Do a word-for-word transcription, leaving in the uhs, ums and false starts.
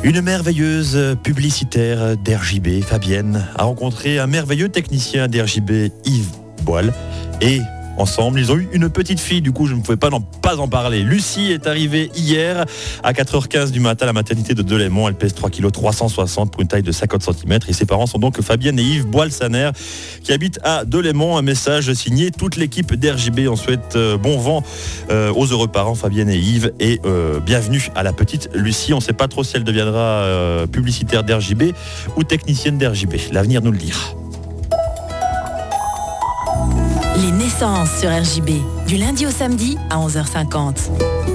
Une merveilleuse publicitaire d'R J B, Fabienne, a rencontré un merveilleux technicien d'R J B, Yves Boile, et ensemble, ils ont eu une petite fille. Du coup, je ne pouvais pas, n'en, pas en parler. Lucie est arrivée hier à quatre heures quinze du matin à la maternité de Delémont. Elle pèse trois virgule trois cent soixante kilos pour une taille de cinquante centimètres. Et ses parents sont donc Fabienne et Yves Boile-Saner qui habitent à Delémont. Un message signé toute l'équipe d'R J B. On souhaite euh, bon vent euh, aux heureux parents Fabienne et Yves et euh, bienvenue à la petite Lucie. On ne sait pas trop si elle deviendra euh, publicitaire d'R J B ou technicienne d'R J B. L'avenir nous le dira. Les naissances sur R J B, du lundi au samedi à onze heures cinquante.